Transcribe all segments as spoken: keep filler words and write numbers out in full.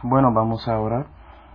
Bueno, vamos a orar.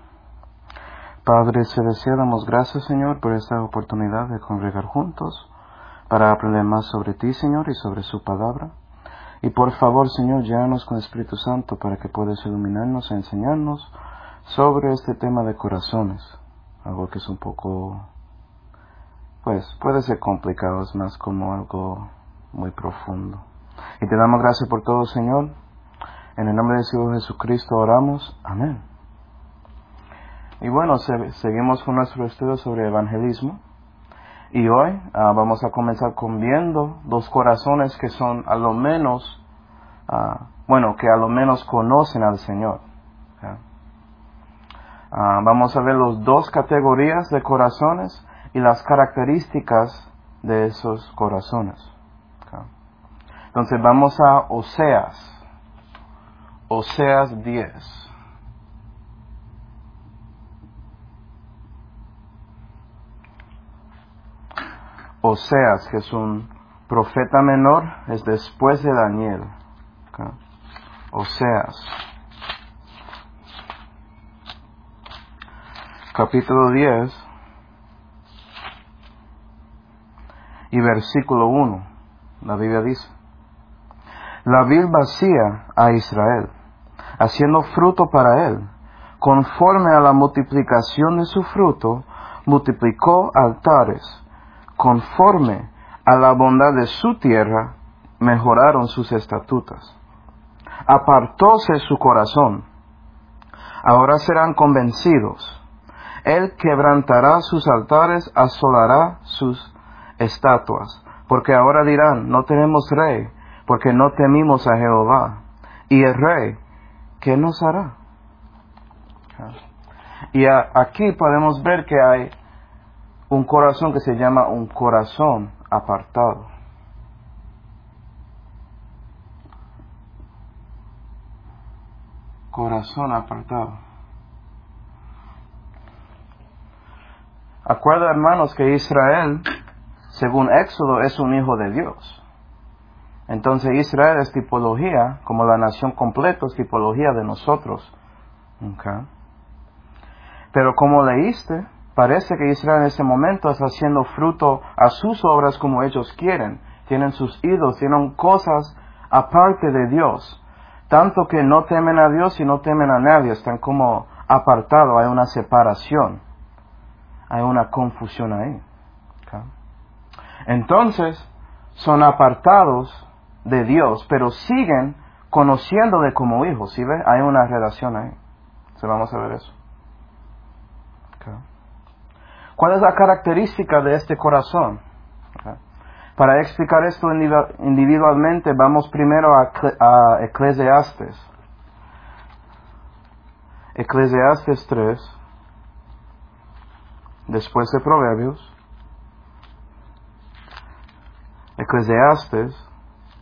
Padre Celestial, damos gracias, Señor, por esta oportunidad de congregar juntos para aprender más sobre ti, Señor, y sobre su palabra. Y por favor, Señor, llénanos con el Espíritu Santo para que puedas iluminarnos e enseñarnos sobre este tema de corazones. Algo que es un poco, pues, puede ser complicado, es más como algo muy profundo. Y te damos gracias por todo, Señor. En el nombre de Señor Jesucristo oramos. Amén. Y bueno, se, seguimos con nuestro estudio sobre evangelismo. Y hoy uh, vamos a comenzar con viendo dos corazones que son a lo menos, uh, bueno, que a lo menos conocen al Señor. ¿Okay? Uh, vamos a ver las dos categorías de corazones y las características de esos corazones. ¿Okay? Entonces vamos a Oseas. Oseas diez. Oseas, que es un profeta menor, es después de Daniel. Okay. Oseas. Capítulo diez. Y versículo uno. La Biblia dice: La vid vacía a Israel, haciendo fruto para él, conforme a la multiplicación de su fruto, multiplicó altares. Conforme a la bondad de su tierra, mejoraron sus estatutos. Apartóse su corazón. Ahora serán convencidos. Él quebrantará sus altares, asolará sus estatuas. Porque ahora dirán, no tenemos rey, porque no temimos a Jehová. Y el rey, ¿qué nos hará? Y a, aquí podemos ver que hay un corazón que se llama un corazón apartado. Corazón apartado. Acuerda, hermanos, que Israel, según Éxodo, es un hijo de Dios. Entonces Israel es tipología, como la nación completa es tipología de nosotros. Okay. Pero como leíste, parece que Israel en ese momento está haciendo fruto a sus obras como ellos quieren. Tienen sus ídolos, tienen cosas aparte de Dios. Tanto que no temen a Dios y no temen a nadie. Están como apartados, hay una separación. Hay una confusión ahí. ¿Okay? Entonces, son apartados de Dios, pero siguen conociéndole como hijos. ¿Sí ve? Hay una relación ahí. Entonces vamos a ver eso. Okay. ¿Cuál es la característica de este corazón? Okay. Para explicar esto individualmente, vamos primero a, a Eclesiastes. Eclesiastes tres, después de Proverbios. Eclesiastes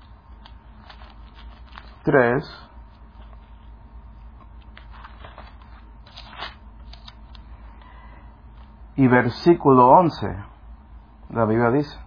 tres. Y versículo once, la Biblia dice: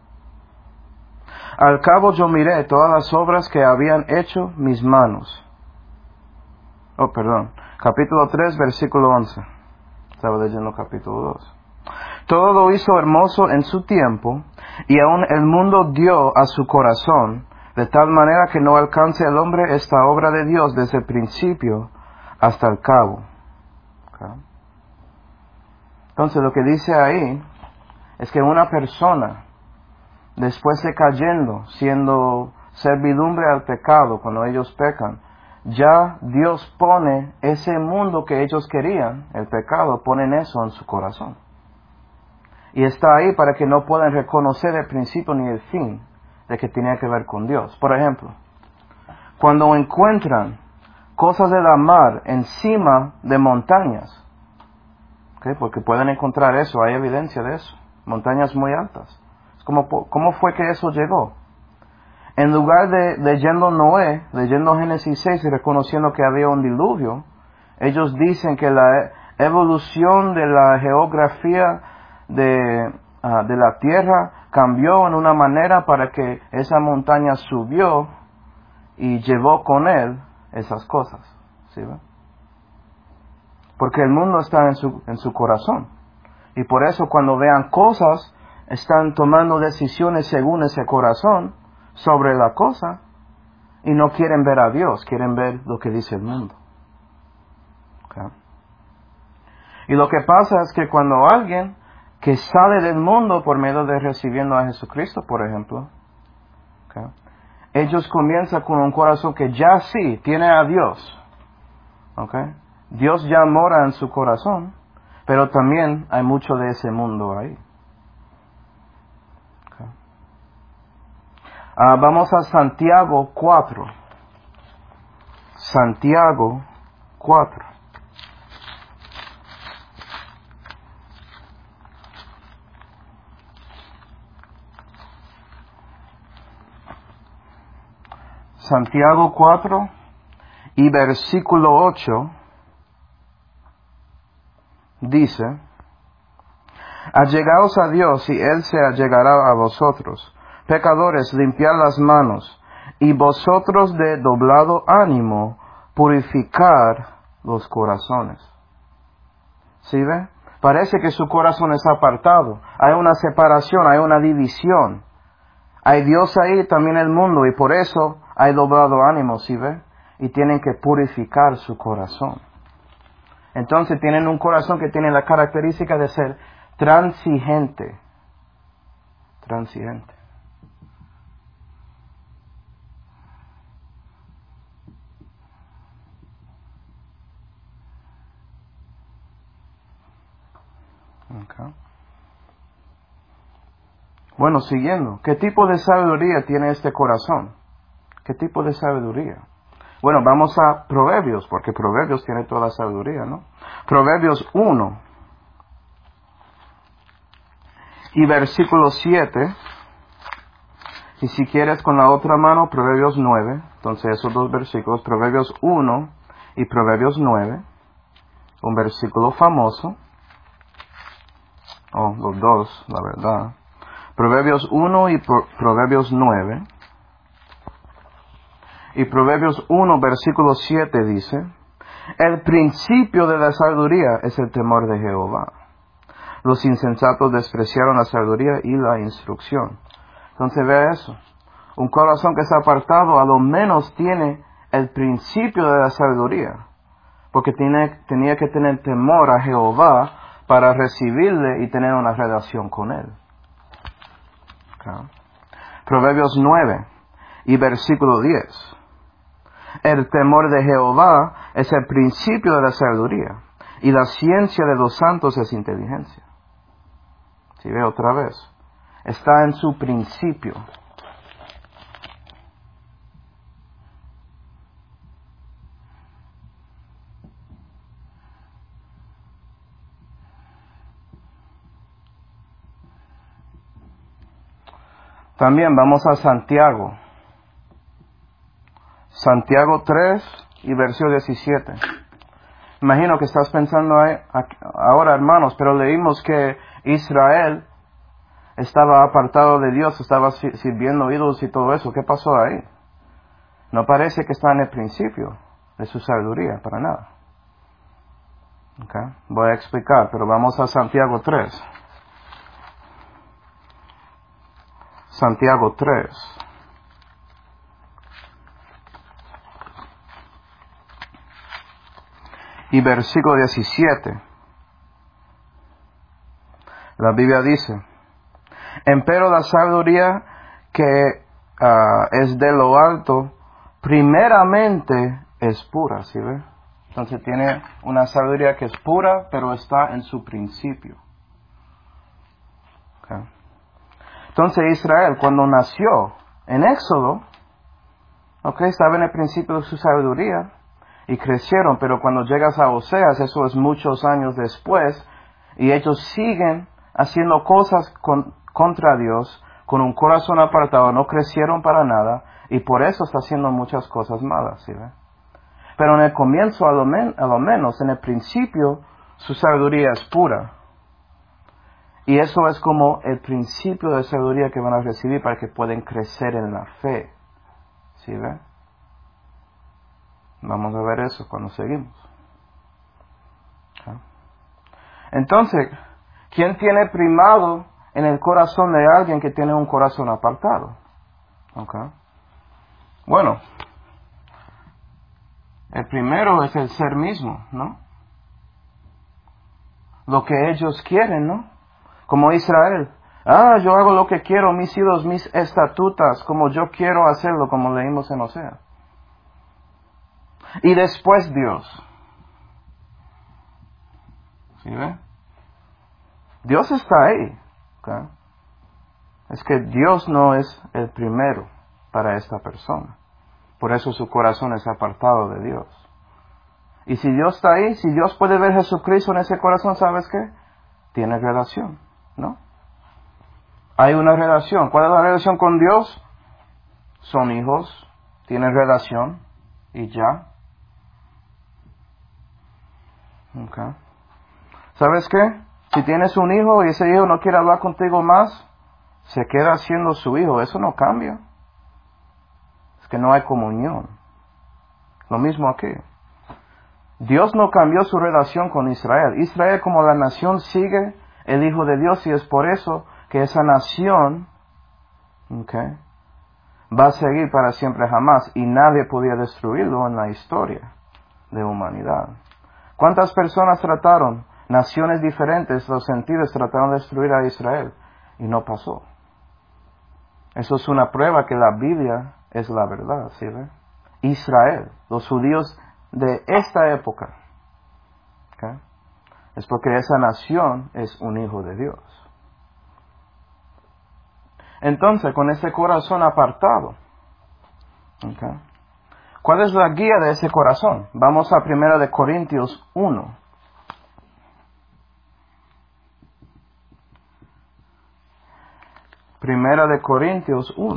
Al cabo yo miré todas las obras que habían hecho mis manos. Oh, perdón. Capítulo tres, versículo once. Estaba leyendo capítulo dos. Todo lo hizo hermoso en su tiempo, y aún el mundo dio a su corazón, de tal manera que no alcance el hombre esta obra de Dios desde el principio hasta el cabo. Okay. Entonces lo que dice ahí es que una persona, después de cayendo, siendo servidumbre al pecado, cuando ellos pecan, ya Dios pone ese mundo que ellos querían, el pecado, ponen eso en su corazón. Y está ahí para que no puedan reconocer el principio ni el fin de que tenía que ver con Dios. Por ejemplo, cuando encuentran cosas de la mar encima de montañas, ¿okay? Porque pueden encontrar eso, hay evidencia de eso, montañas muy altas. ¿Cómo, cómo fue que eso llegó? En lugar de leyendo Noé, leyendo Génesis seis y reconociendo que había un diluvio, ellos dicen que la evolución de la geografía de, uh, de la tierra cambió en una manera para que esa montaña subió y llevó con él esas cosas. ¿Sí ve? Porque el mundo está en su, en su corazón. Y por eso cuando vean cosas, están tomando decisiones según ese corazón sobre la cosa. Y no quieren ver a Dios, quieren ver lo que dice el mundo. ¿Okay? Y lo que pasa es que cuando alguien que sale del mundo por medio de recibiendo a Jesucristo, por ejemplo, ¿okay?, ellos comienzan con un corazón que ya sí tiene a Dios. ¿Okay? Dios ya mora en su corazón, pero también hay mucho de ese mundo ahí. Okay. Uh, vamos a Santiago cuatro. Santiago cuatro. Santiago cuatro y versículo ocho dice: allegaos a Dios y Él se allegará a vosotros. Pecadores, limpiad las manos, y vosotros de doblado ánimo, purificar los corazones. ¿Sí ve? Parece que su corazón es apartado. Hay una separación, hay una división. Hay Dios ahí, también el mundo, y por eso hay doblado ánimo, ¿sí ve? Y tienen que purificar su corazón. Entonces tienen un corazón que tiene la característica de ser transigente. Transigente. Okay. Bueno, siguiendo. ¿Qué tipo de sabiduría tiene este corazón? ¿Qué tipo de sabiduría? Bueno, vamos a Proverbios, porque Proverbios tiene toda la sabiduría, ¿no? Proverbios uno y versículo siete. Y si quieres con la otra mano, Proverbios nueve. Entonces esos dos versículos, Proverbios uno y Proverbios nueve. Un versículo famoso. Oh, los dos, la verdad. Proverbios uno y Pro- Proverbios nueve. Y Proverbios uno, versículo siete dice: el principio de la sabiduría es el temor de Jehová. Los insensatos despreciaron la sabiduría y la instrucción. Entonces vea eso. Un corazón que está apartado a lo menos tiene el principio de la sabiduría. Porque tiene, tenía que tener temor a Jehová para recibirle y tener una relación con él. Okay. Proverbios nueve y versículo diez. El temor de Jehová es el principio de la sabiduría, y la ciencia de los santos es inteligencia. Si ve otra vez, está en su principio. También vamos a Santiago. Santiago tres y versículo diecisiete. Imagino que estás pensando ahí, ahora, hermanos, pero leímos que Israel estaba apartado de Dios, estaba sirviendo ídolos y todo eso. ¿Qué pasó ahí? No parece que está en el principio de su sabiduría, para nada. Okay. Voy a explicar, pero vamos a Santiago tres. Santiago tres. Y versículo diecisiete. La Biblia dice: empero la sabiduría que uh, es de lo alto, primeramente es pura, ¿sí ve? Entonces tiene una sabiduría que es pura, pero está en su principio. Okay. Entonces Israel, cuando nació en Éxodo, okay, estaba en el principio de su sabiduría y crecieron, pero cuando llegas a Oseas, eso es muchos años después, y ellos siguen haciendo cosas con, contra Dios, con un corazón apartado, no crecieron para nada, y por eso está haciendo muchas cosas malas, ¿sí ve? Pero en el comienzo, a lo, men, a lo menos, en el principio, su sabiduría es pura. Y eso es como el principio de sabiduría que van a recibir para que puedan crecer en la fe, ¿sí ve? ¿Sí? Vamos a ver eso cuando seguimos. Entonces, ¿quién tiene primado en el corazón de alguien que tiene un corazón apartado? Okay. Bueno, el primero es el ser mismo, ¿no? Lo que ellos quieren, ¿no? Como Israel. Ah, yo hago lo que quiero, mis hijos, mis estatutas, como yo quiero hacerlo, como leímos en Osea. Y después Dios. ¿Sí ve? Dios está ahí. ¿Okay? Es que Dios no es el primero para esta persona. Por eso su corazón es apartado de Dios. Y si Dios está ahí, si Dios puede ver a Jesucristo en ese corazón, ¿sabes qué? Tiene relación, ¿no? Hay una relación. ¿Cuál es la relación con Dios? Son hijos, tienen relación y ya. Okay. ¿Sabes qué? Si tienes un hijo y ese hijo no quiere hablar contigo más, se queda siendo su hijo. Eso no cambia. Es que no hay comunión. Lo mismo aquí. Dios no cambió su relación con Israel. Israel como la nación sigue el Hijo de Dios y es por eso que esa nación okay, va a seguir para siempre jamás y nadie podía destruirlo en la historia de humanidad. ¿Cuántas personas trataron? Naciones diferentes, los sentidos trataron de destruir a Israel y no pasó. Eso es una prueba que la Biblia es la verdad, ¿sí ve? Israel, los judíos de esta época, ¿okay? Es porque esa nación es un hijo de Dios. Entonces, con ese corazón apartado, ¿okay? ¿Cuál es la guía de ese corazón? Vamos a primera de Corintios uno. Primera de Corintios uno.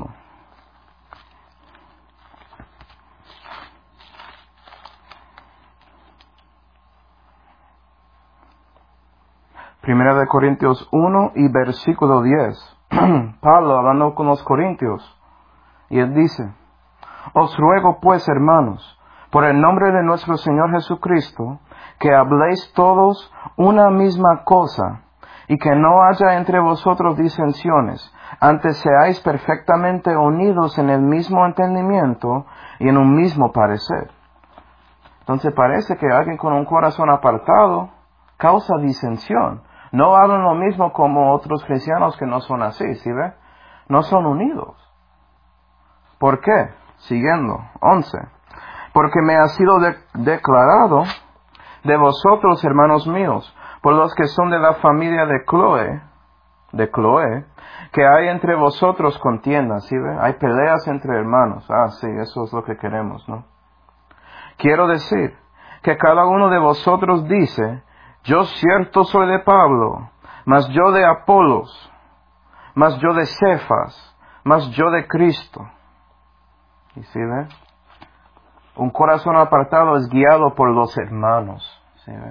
Primera de Corintios uno y versículo diez. Pablo hablando con los corintios. Y él dice, os ruego pues, hermanos, por el nombre de nuestro Señor Jesucristo, que habléis todos una misma cosa, y que no haya entre vosotros disensiones, antes seáis perfectamente unidos en el mismo entendimiento y en un mismo parecer. Entonces parece que alguien con un corazón apartado causa disensión. No hablan lo mismo como otros cristianos que no son así, ¿sí ve? No son unidos. ¿Por qué? Siguiendo, once. Porque me ha sido de- declarado de vosotros, hermanos míos, por los que son de la familia de Cloé, de Cloé, que hay entre vosotros contiendas, ¿sí ve? Hay peleas entre hermanos. Ah, sí, eso es lo que queremos, ¿no? Quiero decir que cada uno de vosotros dice, yo cierto soy de Pablo, mas yo de Apolos, mas yo de Cefas, mas yo de Cristo. ¿Y sí ve? Un corazón apartado es guiado por los hermanos, ¿sí ve?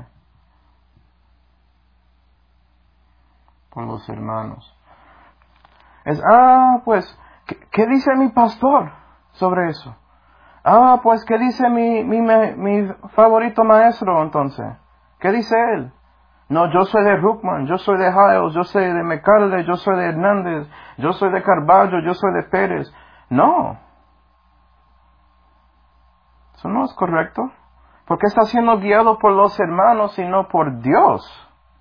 Por los hermanos. Es, ah, pues, ¿qué, qué dice mi pastor sobre eso? Ah, pues, ¿qué dice mi, mi, mi favorito maestro entonces? ¿Qué dice él? No, yo soy de Ruckman, yo soy de Hiles, yo soy de McCarley, yo soy de Hernández, yo soy de Carballo, yo soy de Pérez. No. Eso no es correcto. Porque está siendo guiado por los hermanos y no por Dios.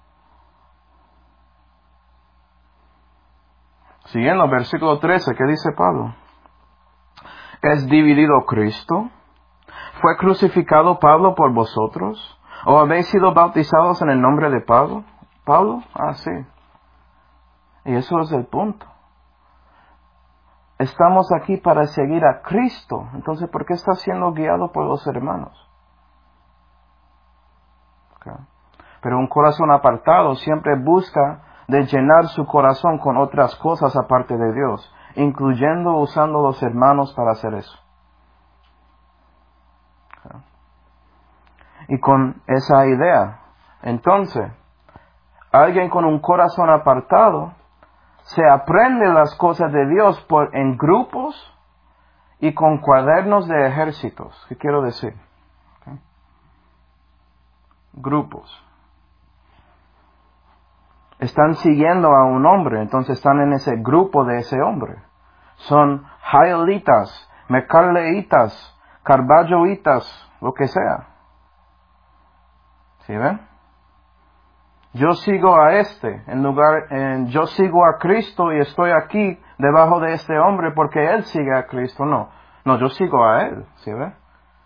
Siguiendo, versículo trece, ¿qué dice Pablo? ¿Es dividido Cristo? ¿Fue crucificado Pablo por vosotros? ¿O habéis sido bautizados en el nombre de Pablo? ¿Pablo? Ah, sí. Y eso es el punto. Estamos aquí para seguir a Cristo. Entonces, ¿por qué está siendo guiado por los hermanos? Okay. Pero un corazón apartado siempre busca de llenar su corazón con otras cosas aparte de Dios, incluyendo usando los hermanos para hacer eso. Okay. Y con esa idea, entonces, alguien con un corazón apartado se aprende las cosas de Dios por, en grupos y con cuadernos de ejércitos. ¿Qué quiero decir? Okay. Grupos. están siguiendo a un hombre, entonces están en ese grupo de ese hombre. Son jaelitas, meccarleitas, carballoitas, lo que sea. ¿Sí ven? Yo sigo a este, en lugar, en, yo sigo a Cristo y estoy aquí debajo de este hombre porque él sigue a Cristo. No, no, yo sigo a él. ¿Sí ven?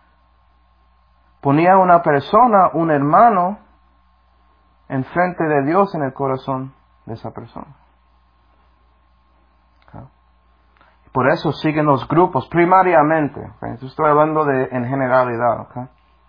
Ponía una persona, un hermano, enfrente de Dios en el corazón de esa persona. Okay. Por eso siguen los grupos, primariamente. Okay. Estoy hablando de en generalidad, okay.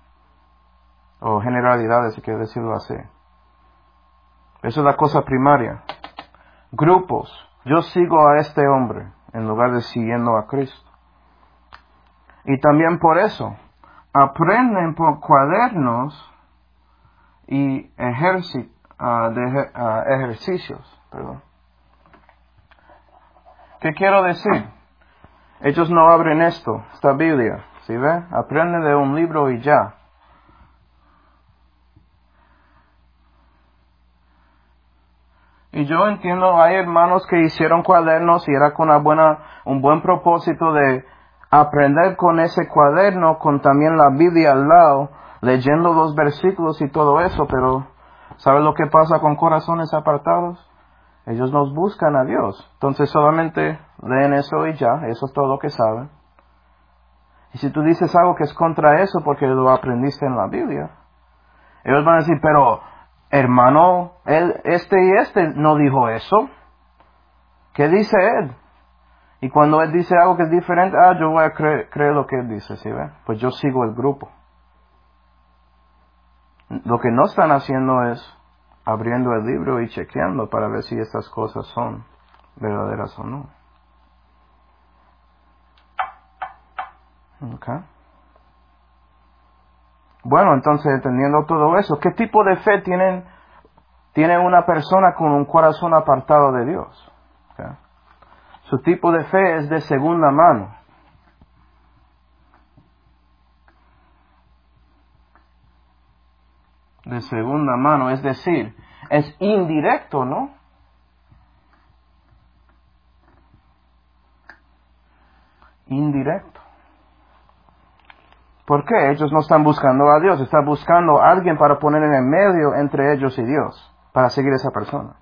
O generalidades, si quiero decirlo así. Eso es la cosa primaria. Grupos. Yo sigo a este hombre en lugar de siguiendo a Cristo. Y también por eso, aprenden por cuadernos y ejerci- uh, de, uh, ejercicios. Perdón. ¿Qué quiero decir? Ellos no abren esto, esta Biblia. ¿Sí ve? Aprenden de un libro y ya. Y yo entiendo, hay hermanos que hicieron cuadernos y era con una buena, un buen propósito de aprender con ese cuaderno, con también la Biblia al lado, leyendo los versículos y todo eso, pero ¿sabes lo que pasa con corazones apartados? Ellos nos buscan a Dios. Entonces solamente leen eso y ya, eso es todo lo que saben. Y si tú dices algo que es contra eso porque lo aprendiste en la Biblia, ellos van a decir, pero hermano, él, este y este no dijo eso. ¿Qué dice él? Y cuando él dice algo que es diferente, ah, yo voy a cre- creer lo que él dice, ¿sí ve? Pues yo sigo el grupo. Lo que no están haciendo es abriendo el libro y chequeando para ver si estas cosas son verdaderas o no. Okay. Bueno, entonces, entendiendo todo eso, ¿qué tipo de fe tienen, tiene una persona con un corazón apartado de Dios? Okay. Su tipo de fe es de segunda mano. De segunda mano, es decir, es indirecto, ¿no? Indirecto. ¿Por qué? Ellos no están buscando a Dios, están buscando a alguien para poner en el medio entre ellos y Dios, para seguir a esa persona.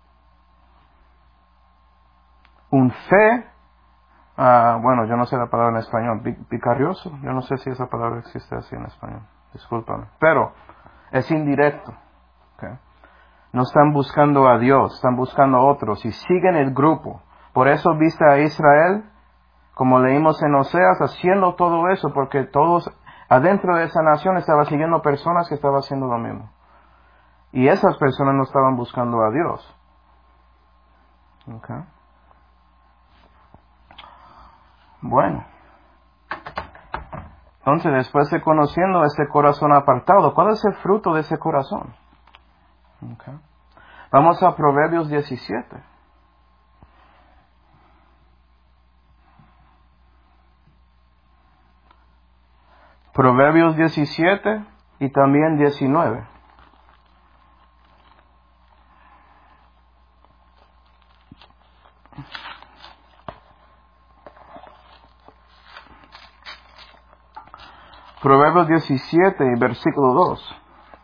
Un fe, uh, bueno, yo no sé la palabra en español, vicarioso, yo no sé si esa palabra existe así en español, discúlpame, pero es indirecto. Okay. No están buscando a Dios, están buscando a otros y siguen el grupo. Por eso viste a Israel, como leímos en Oseas, haciendo todo eso, porque todos adentro de esa nación estaban siguiendo personas que estaban haciendo lo mismo. Y esas personas no estaban buscando a Dios. Okay. Bueno. Entonces, después de conociendo este corazón apartado, ¿cuál es el fruto de ese corazón? Okay. Vamos a Proverbios diecisiete. Proverbios diecisiete y también diecinueve. Proverbios diecisiete y versículo dos.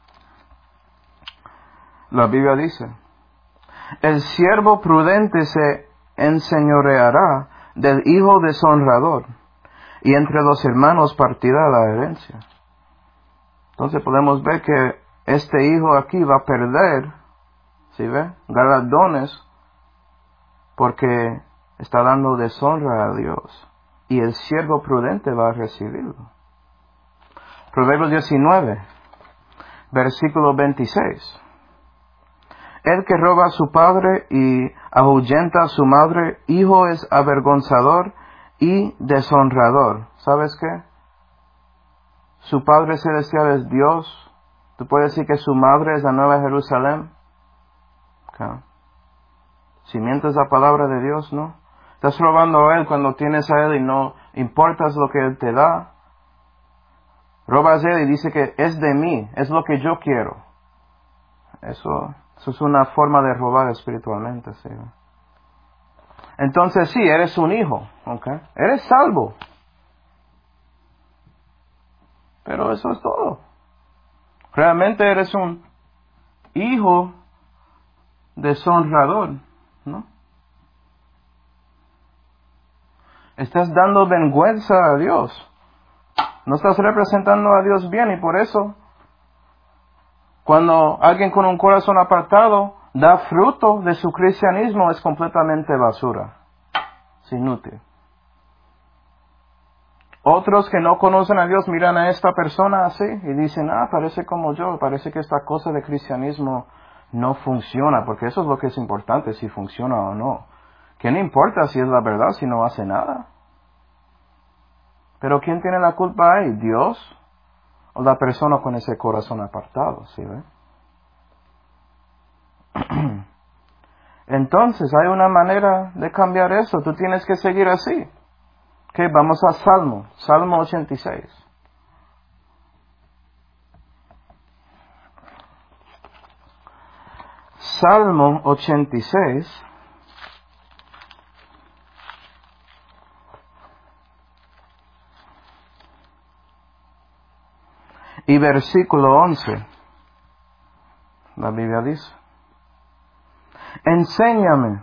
La Biblia dice, el siervo prudente se enseñoreará del hijo deshonrador, y entre los hermanos partirá la herencia. Entonces podemos ver que este hijo aquí va a perder, ¿sí ve? Galardones, porque está dando deshonra a Dios, y el siervo prudente va a recibirlo. Proverbios diecinueve, versículo veintiséis. El que roba a su padre y ahuyenta a su madre, hijo es avergonzador y deshonrador. ¿Sabes qué? Su Padre Celestial es Dios. ¿Tú puedes decir que su madre es la Nueva Jerusalén? Okay. Si mientes la palabra de Dios, ¿no? Estás robando a Él cuando tienes a Él y no importas lo que Él te da. Robas a Él y dice que es de mí, es lo que yo quiero. Eso Eso es una forma de robar espiritualmente, ¿sí? Entonces sí, eres un hijo, ¿ok? Eres salvo. Pero eso es todo. Realmente eres un hijo deshonrador, ¿no? Estás dando vergüenza a Dios. No estás representando a Dios bien y por eso, cuando alguien con un corazón apartado da fruto de su cristianismo, es completamente basura. Es inútil. Otros que no conocen a Dios miran a esta persona así y dicen, ah, parece como yo, parece que esta cosa de cristianismo no funciona, porque eso es lo que es importante, si funciona o no. ¿Qué no importa si es la verdad, si no hace nada? Pero ¿quién tiene la culpa ahí? ¿Dios o la persona con ese corazón apartado? ¿Sí ve? Entonces hay una manera de cambiar eso. Tú tienes que seguir así. Ok, vamos a Salmo, Salmo ochenta y seis. Salmo ochenta y seis. Y versículo once. La Biblia dice, enséñame,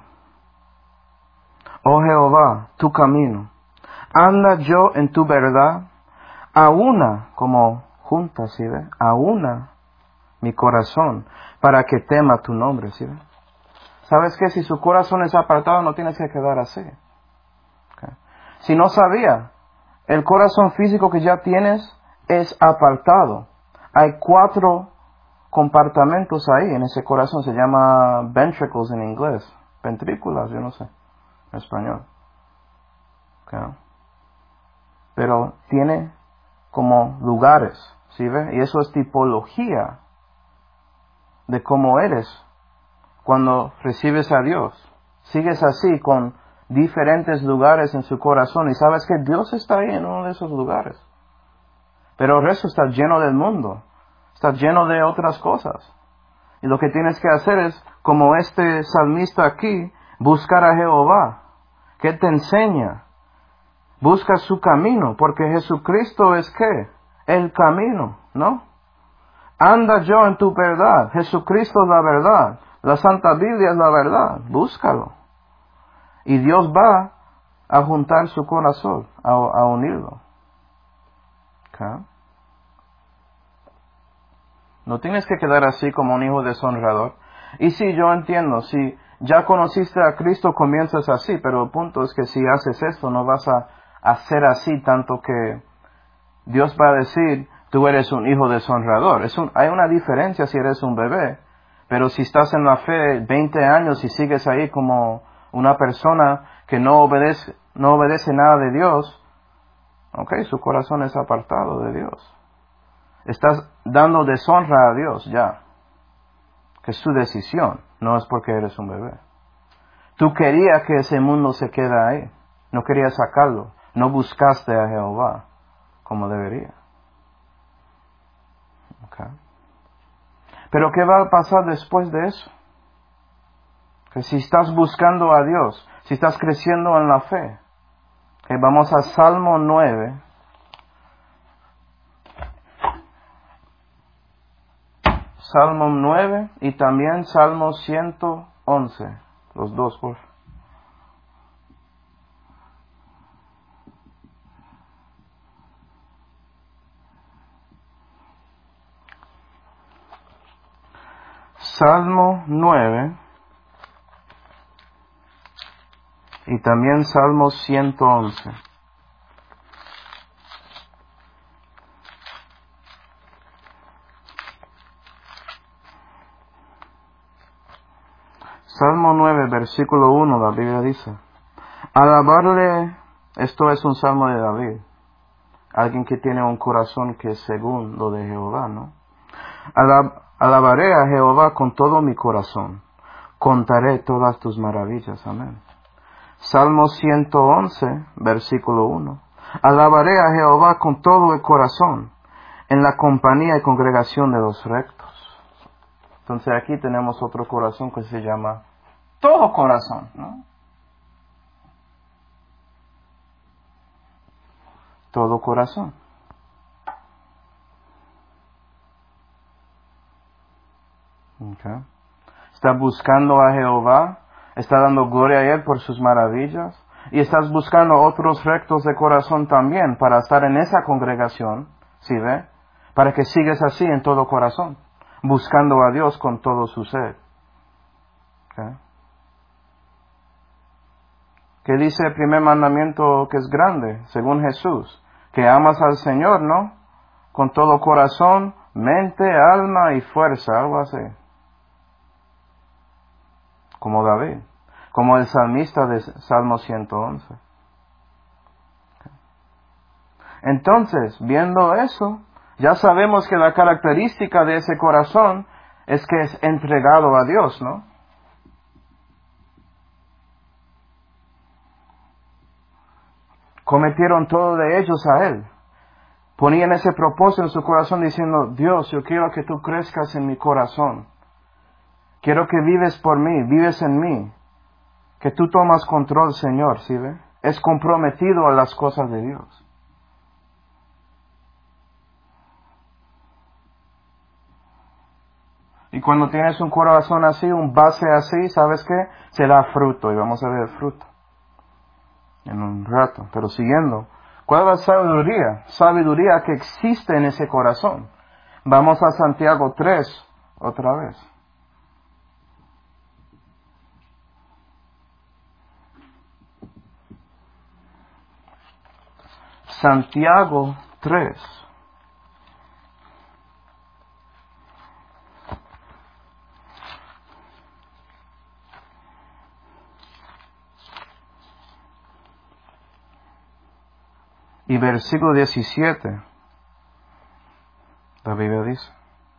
oh Jehová, tu camino. Anda yo en tu verdad. A una, como juntas, ¿sí ve? A una mi corazón, para que tema tu nombre, ¿sí ve? ¿Sabes qué? Si su corazón es apartado, no tienes que quedar así. Okay. Si no sabía, el corazón físico que ya tienes es apartado. Hay cuatro compartimentos ahí en ese corazón. Se llama ventricles en inglés. Ventrículas, yo no sé. En español. Okay. Pero tiene como lugares, ¿sí ve? Y eso es tipología de cómo eres cuando recibes a Dios. Sigues así con diferentes lugares en su corazón y sabes que Dios está ahí en uno de esos lugares. Pero el resto está lleno del mundo, está lleno de otras cosas. Y lo que tienes que hacer es, como este salmista aquí, buscar a Jehová, que te enseña. Busca su camino, porque Jesucristo es ¿qué? El camino, ¿no? Anda yo en tu verdad. Jesucristo es la verdad. La Santa Biblia es la verdad. Búscalo. Y Dios va a juntar su corazón, a, a unirlo. ¿Okay? No tienes que quedar así como un hijo deshonrador. Y sí, yo entiendo, si ya conociste a Cristo, comienzas así, pero el punto es que si haces esto, no vas a hacer así tanto que Dios va a decir, tú eres un hijo deshonrador. Es un, hay una diferencia si eres un bebé, pero si estás en la fe veinte años y sigues ahí como una persona que no obedece, no obedece nada de Dios, ok, su corazón es apartado de Dios. Estás dando deshonra a Dios ya, que es su decisión, no es porque eres un bebé. Tú querías que ese mundo se quede ahí, no querías sacarlo, no buscaste a Jehová como debería. Okay. Pero ¿qué va a pasar después de eso? Que si estás buscando a Dios, si estás creciendo en la fe, que vamos a Salmo nueve. Salmo nueve y también Salmo ciento once. Los dos, por favor. Salmo nueve y también Salmo ciento once. Salmo nueve, versículo uno, la Biblia dice, alabarle, esto es un salmo de David, alguien que tiene un corazón que es según lo de Jehová, ¿no? Alab, alabaré a Jehová con todo mi corazón, contaré todas tus maravillas, amén. Salmo ciento once, versículo uno, alabaré a Jehová con todo el corazón, en la compañía y congregación de los rectos. Entonces aquí tenemos otro corazón que se llama todo corazón, ¿no? Todo corazón. Okay. Está buscando a Jehová, está dando gloria a Él por sus maravillas, y estás buscando otros rectos de corazón también para estar en esa congregación, ¿sí ve? Para que sigas así en todo corazón, buscando a Dios con todo su ser. Okay. ¿Qué dice el primer mandamiento que es grande, según Jesús? Que amas al Señor, ¿no? Con todo corazón, mente, alma y fuerza, algo así. Como David, como el salmista de Salmo ciento once. Entonces, viendo eso, ya sabemos que la característica de ese corazón es que es entregado a Dios, ¿no? Cometieron todo de ellos a Él. Ponían ese propósito en su corazón diciendo, Dios, yo quiero que tú crezcas en mi corazón. Quiero que vives por mí, vives en mí. Que tú tomas control, Señor, ¿sí ve? Es comprometido a las cosas de Dios. Y cuando tienes un corazón así, un base así, ¿sabes qué? Se da fruto, y vamos a ver el fruto en un rato. Pero siguiendo, ¿cuál es la sabiduría? Sabiduría que existe en ese corazón. Vamos a Santiago tres, otra vez. Santiago tres. Y versículo diecisiete, la Biblia dice,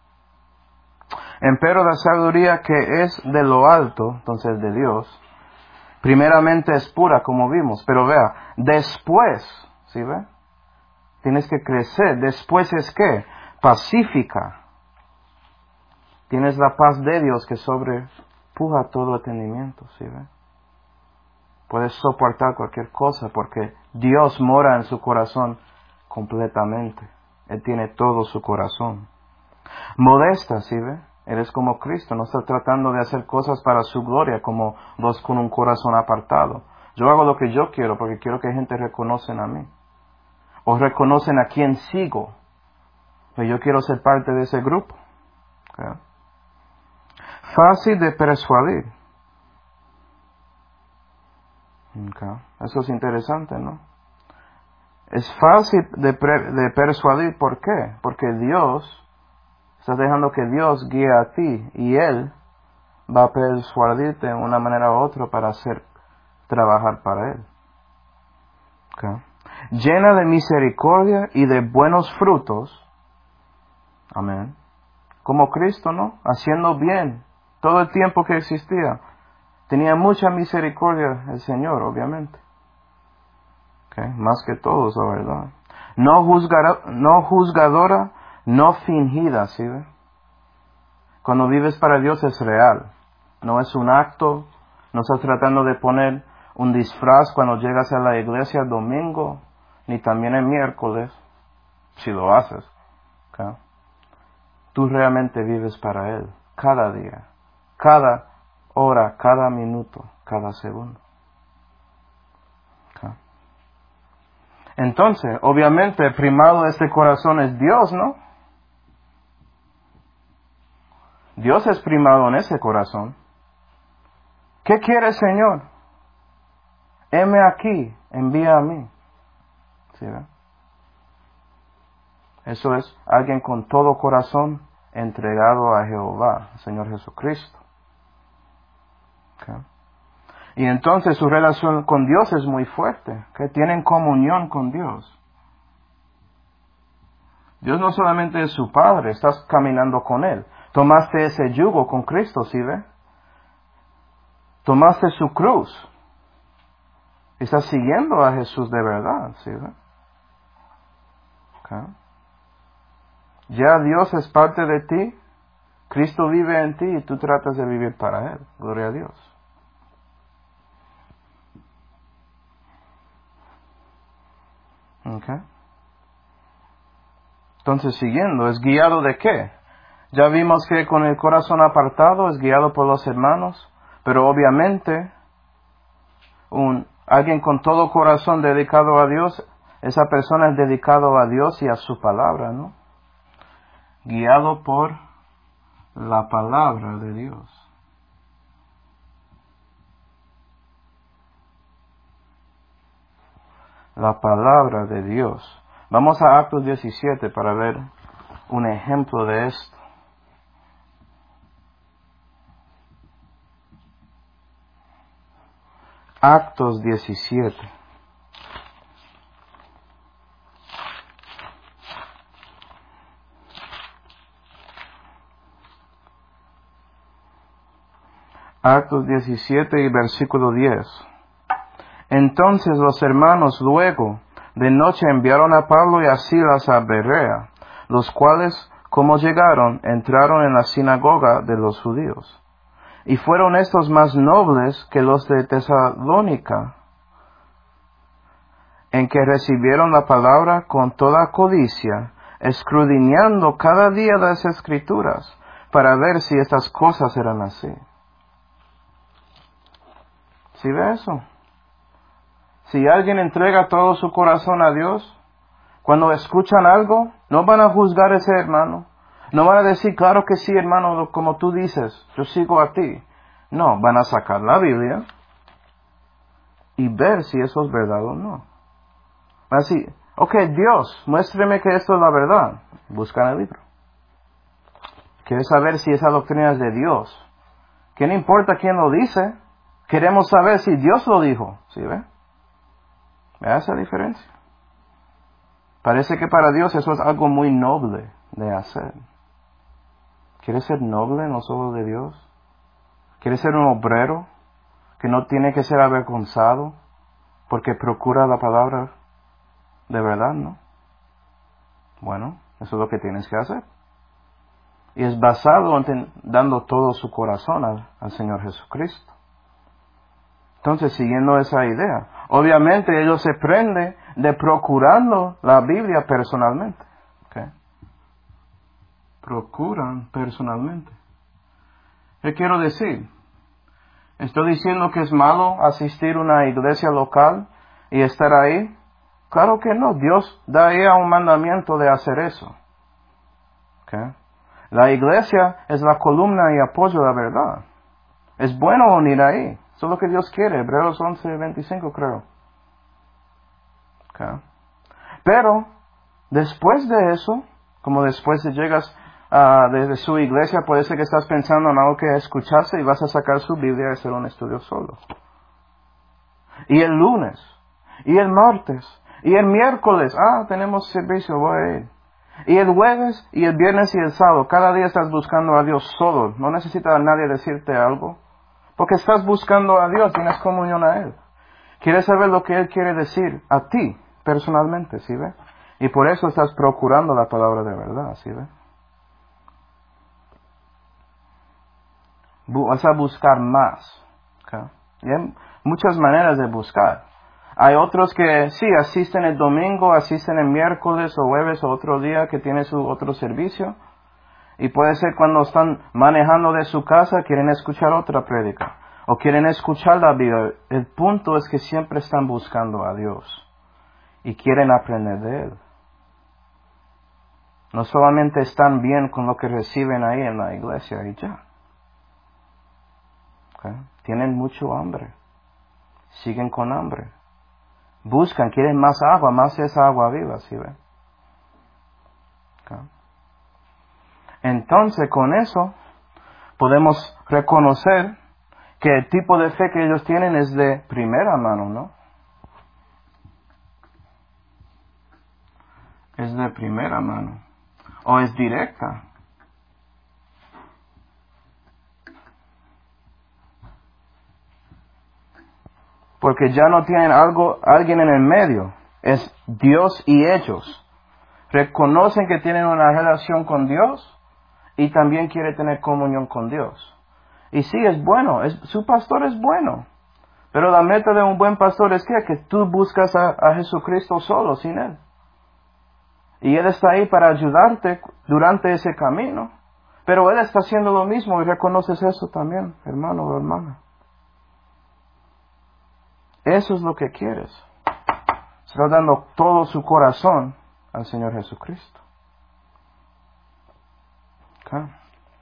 empero la sabiduría que es de lo alto, entonces de Dios, primeramente es pura, como vimos, pero vea, después, ¿sí ve? Tienes que crecer, después es ¿qué? Pacífica. Tienes la paz de Dios que sobrepuja todo entendimiento, ¿sí ve? Puedes soportar cualquier cosa porque Dios mora en su corazón completamente. Él tiene todo su corazón. Modesta, ¿sí ve? Eres como Cristo, no está tratando de hacer cosas para su gloria como vos con un corazón apartado. Yo hago lo que yo quiero porque quiero que gente reconozca a mí. O reconocen a quién sigo. Pero yo quiero ser parte de ese grupo. ¿Okay? Fácil de persuadir. Okay. Eso es interesante, ¿no? Es fácil de, pre- de persuadir, ¿por qué? Porque Dios, estás dejando que Dios guíe a ti y Él va a persuadirte de una manera u otra para hacer, trabajar para Él. Okay. Llena de misericordia y de buenos frutos, amén, como Cristo, ¿no? Haciendo bien todo el tiempo que existía. Tenía mucha misericordia el Señor, obviamente. Okay. Más que todos, la verdad. No, juzgara, no juzgadora, no fingida, ¿sí ve? Cuando vives para Dios es real. No es un acto. No estás tratando de poner un disfraz cuando llegas a la iglesia el domingo, ni también el miércoles, si lo haces. Okay. Tú realmente vives para Él, cada día, cada hora, cada minuto, cada segundo. Okay. Entonces, obviamente, el primado de este corazón es Dios, ¿no? Dios es primado en ese corazón. ¿Qué quiere el Señor? Heme aquí, envía a mí. ¿Sí, ve? Eso es alguien con todo corazón entregado a Jehová, el Señor Jesucristo. Okay. Y entonces su relación con Dios es muy fuerte, que tienen comunión con Dios. Dios no solamente es su Padre, estás caminando con Él. Tomaste ese yugo con Cristo, ¿sí ve? Tomaste su cruz. Estás siguiendo a Jesús de verdad, ¿sí ve? Okay. Ya Dios es parte de ti, Cristo vive en ti y tú tratas de vivir para Él. Gloria a Dios. Okay. Entonces, siguiendo, ¿es guiado de qué? Ya vimos que con el corazón apartado es guiado por los hermanos, pero obviamente un, alguien con todo corazón dedicado a Dios, esa persona es dedicado a Dios y a su palabra, ¿no? Guiado por la palabra de Dios. La palabra de Dios. Vamos a Actos diecisiete para ver un ejemplo de esto. Actos diecisiete. Actos diecisiete y versículo diez. Entonces los hermanos luego de noche enviaron a Pablo y a Silas a Berea, los cuales, como llegaron, entraron en la sinagoga de los judíos. Y fueron estos más nobles que los de Tesalónica, en que recibieron la palabra con toda codicia, escudriñando cada día las Escrituras, para ver si estas cosas eran así. ¿Sí ve eso? Si alguien entrega todo su corazón a Dios, cuando escuchan algo, no van a juzgar a ese hermano. No van a decir, claro que sí, hermano, como tú dices, yo sigo a ti. No, van a sacar la Biblia y ver si eso es verdad o no. Van a decir, ok, Dios, muéstreme que esto es la verdad. Buscan el libro. ¿Quieres saber si esa doctrina es de Dios? ¿Qué no importa quién lo dice? Queremos saber si Dios lo dijo. ¿Sí ve? ¿Ve esa diferencia? Parece que para Dios eso es algo muy noble de hacer. ¿Quieres ser noble en los ojos de Dios? ¿Quieres ser un obrero que no tiene que ser avergonzado porque procura la palabra de verdad, no? Bueno, eso es lo que tienes que hacer. Y es basado en dando todo su corazón al, al Señor Jesucristo. Entonces, siguiendo esa idea, obviamente ellos se prenden de procurando la Biblia personalmente. ¿Okay? Procuran personalmente. ¿Qué quiero decir? ¿Estoy diciendo que es malo asistir a una iglesia local y estar ahí? Claro que no. Dios da ahí un mandamiento de hacer eso. ¿Okay? La iglesia es la columna y apoyo de la verdad. Es bueno unir ahí. Eso es lo que Dios quiere. Hebreos once, veinticinco creo. Okay. Pero, después de eso, como después de llegas uh, desde su iglesia, puede ser que estás pensando en algo que escuchaste y vas a sacar su Biblia y hacer un estudio solo. Y el lunes, y el martes, y el miércoles, ah, tenemos servicio, voy a ir. Y el jueves, y el viernes, y el sábado, cada día estás buscando a Dios solo. No necesita a nadie decirte algo. Porque estás buscando a Dios, tienes comunión a Él. Quieres saber lo que Él quiere decir a ti, personalmente, ¿sí ve? Y por eso estás procurando la palabra de verdad, ¿sí ve? Vas a buscar más. ¿Okay? Y hay muchas maneras de buscar. Hay otros que sí, asisten el domingo, asisten el miércoles o jueves o otro día que tiene su otro servicio. Y puede ser cuando están manejando de su casa, quieren escuchar otra prédica. O quieren escuchar la Biblia. El punto es que siempre están buscando a Dios. Y quieren aprender de Él. No solamente están bien con lo que reciben ahí en la iglesia y ya. ¿Okay? Tienen mucho hambre. Siguen con hambre. Buscan, quieren más agua, más esa agua viva, ¿sí ven? ¿Okay? Entonces, con eso, podemos reconocer que el tipo de fe que ellos tienen es de primera mano, ¿no? Es de primera mano. O es directa. Porque ya no tienen algo, alguien en el medio. Es Dios y ellos. Reconocen que tienen una relación con Dios y también quiere tener comunión con Dios. Y sí, es bueno, es, su pastor es bueno. Pero la meta de un buen pastor es que, que tú buscas a, a Jesucristo solo, sin Él. Y Él está ahí para ayudarte durante ese camino. Pero Él está haciendo lo mismo y reconoces eso también, hermano o hermana. Eso es lo que quieres. Está dando todo su corazón al Señor Jesucristo. Okay.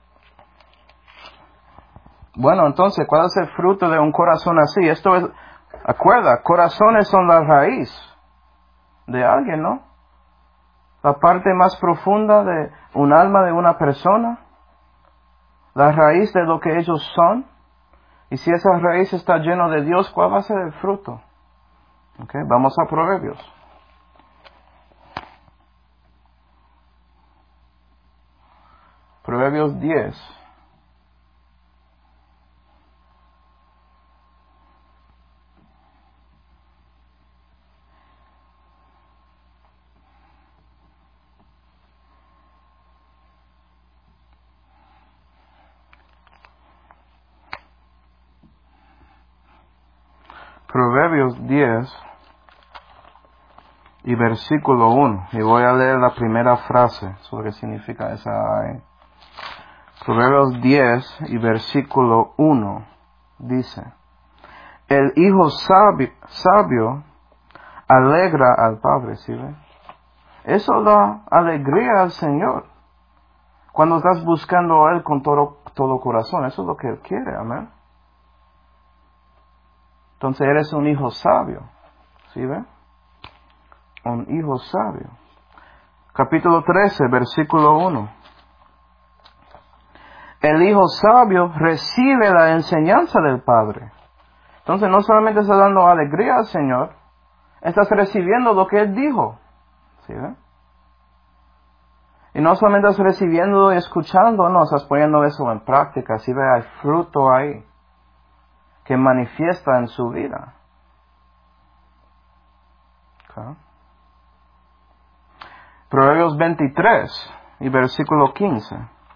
Bueno, entonces, ¿cuál es el fruto de un corazón así? Esto es, acuerda, corazones son la raíz de alguien, ¿no? La parte más profunda de un alma de una persona, la raíz de lo que ellos son. Y si esa raíz está llena de Dios, ¿cuál va a ser el fruto? Okay, vamos a Proverbios. Proverbios diez. Proverbios diez y versículo uno. Y voy a leer la primera frase, eso es lo que significa esa A. Proverbios diez y versículo uno dice: el hijo sabio, sabio alegra al padre, ¿sí ve? Eso da alegría al Señor. Cuando estás buscando a Él con todo, todo corazón, eso es lo que Él quiere, amén. Entonces eres un hijo sabio, ¿sí ve? Un hijo sabio. Capítulo trece, versículo uno. El hijo sabio recibe la enseñanza del Padre. Entonces no solamente estás dando alegría al Señor, estás recibiendo lo que Él dijo, ¿sí ve? Y no solamente estás recibiendo y escuchando, no, estás poniendo eso en práctica, ¿sí ve? Hay fruto ahí que manifiesta en su vida. Okay. Proverbios veintitrés y versículo quince.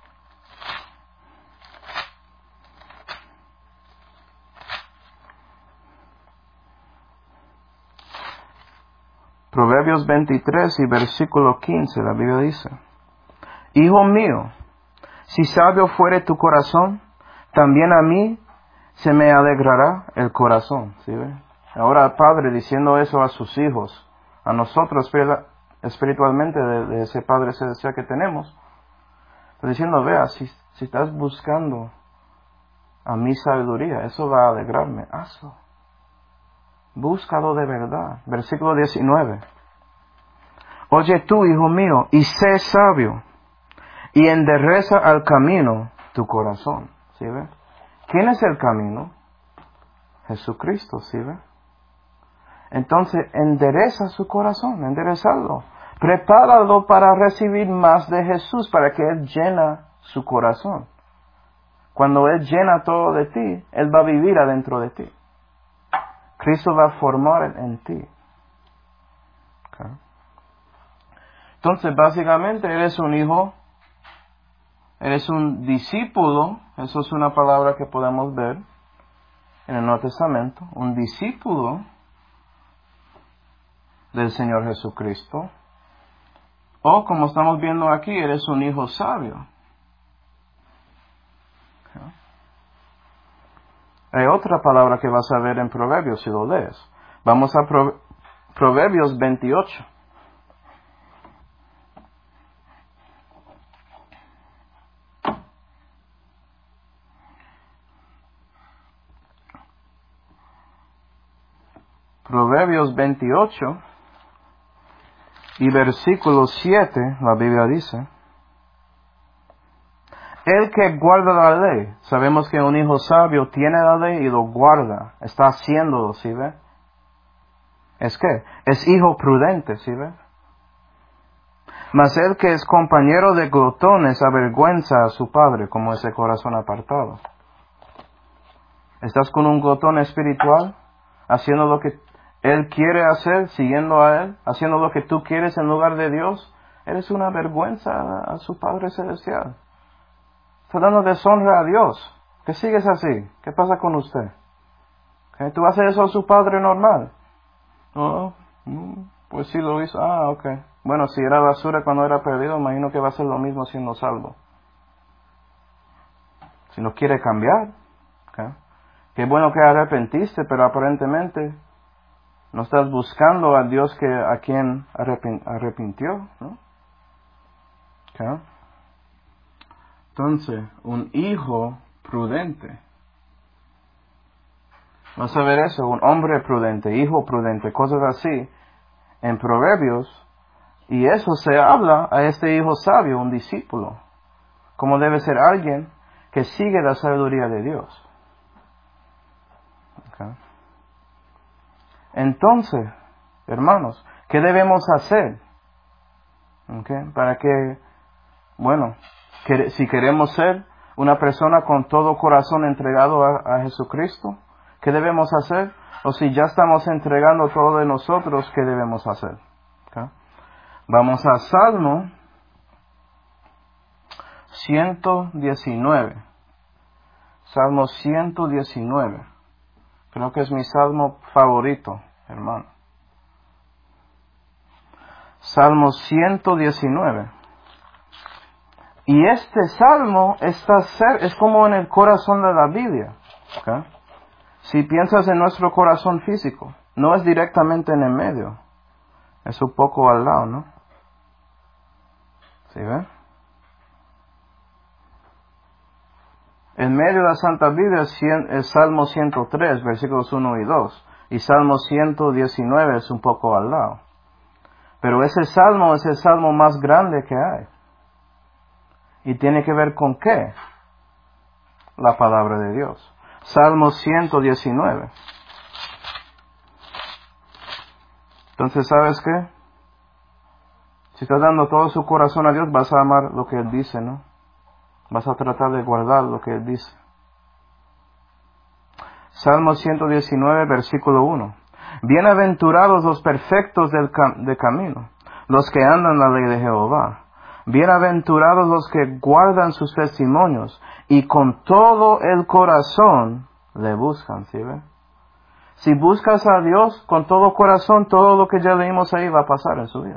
Proverbios veintitrés y versículo quince, la Biblia dice: hijo mío, si sabio fuere tu corazón, también a mí se me alegrará el corazón. ¿Sí ve? Ahora el Padre diciendo eso a sus hijos, a nosotros espiritualmente de, de ese Padre celestial que tenemos, está diciendo, vea, si, si estás buscando a mi sabiduría, eso va a alegrarme, hazlo. Búscalo de verdad. Versículo diecinueve. Oye tú, hijo mío, y sé sabio, y endereza al camino tu corazón. ¿Sí ve? ¿Quién es el camino? Jesucristo, ¿sí ve? Entonces, endereza su corazón, enderezarlo. Prepáralo para recibir más de Jesús, para que Él llena su corazón. Cuando Él llena todo de ti, Él va a vivir adentro de ti. Cristo va a formar en ti. Okay. Entonces, básicamente, eres un hijo, eres un discípulo. Eso es una palabra que podemos ver en el Nuevo Testamento. Un discípulo del Señor Jesucristo. O, como estamos viendo aquí, eres un hijo sabio. Okay. Hay otra palabra que vas a ver en Proverbios si lo lees. Vamos a Pro- Proverbios veintiocho. Proverbios veintiocho y versículo siete, la Biblia dice: el que guarda la ley, sabemos que un hijo sabio tiene la ley y lo guarda, está haciéndolo, ¿sí ve? ¿Es qué? Es hijo prudente, ¿sí ve? Mas el que es compañero de glotones avergüenza a su padre, como ese corazón apartado. ¿Estás con un glotón espiritual? Haciendo lo que él quiere hacer, siguiendo a él, haciendo lo que tú quieres en lugar de Dios. Eres una vergüenza a su Padre Celestial. Está dando deshonra a Dios. ¿Qué sigues así? ¿Qué pasa con usted? ¿Okay? ¿Tú haces eso a su padre normal? No, no, pues sí lo hizo. Ah, ok. Bueno, si era basura cuando era perdido, imagino que va a ser lo mismo siendo salvo. Si no quiere cambiar. ¿Okay? Qué bueno que arrepentiste, pero aparentemente no estás buscando a Dios que a quien arrepintió, ¿no? ¿Okay? Entonces, un hijo prudente. Vamos a ver eso, un hombre prudente, hijo prudente, cosas así, en Proverbios, y eso se habla a este hijo sabio, un discípulo, como debe ser alguien que sigue la sabiduría de Dios. Okay. Entonces, hermanos, ¿qué debemos hacer? Okay. Para que, bueno, que, si queremos ser una persona con todo corazón entregado a, a Jesucristo, ¿qué debemos hacer? O si ya estamos entregando todo de nosotros, ¿qué debemos hacer? Okay. Vamos a Salmo ciento diecinueve. Salmo ciento diecinueve. Creo que es mi salmo favorito, hermano. Salmo ciento diecinueve. Y este salmo está ser, es como en el corazón de la Biblia. ¿Okay? Si piensas en nuestro corazón físico, no es directamente en el medio. Es un poco al lado, ¿no? ¿Sí ven? En medio de la Santa Biblia es Salmo ciento tres, versículos uno y dos. Y Salmo ciento diecinueve es un poco al lado. Pero ese salmo es el salmo más grande que hay. ¿Y tiene que ver con qué? La palabra de Dios. Salmo ciento diecinueve. Entonces, ¿sabes qué? Si estás dando todo su corazón a Dios, vas a amar lo que Él dice, ¿no? Vas a tratar de guardar lo que Él dice. Salmo ciento diecinueve, versículo uno. Bienaventurados los perfectos del cam- de camino, los que andan la ley de Jehová. Bienaventurados los que guardan sus testimonios y con todo el corazón le buscan, ¿sí ve? Si buscas a Dios con todo corazón, todo lo que ya leímos ahí va a pasar en su vida.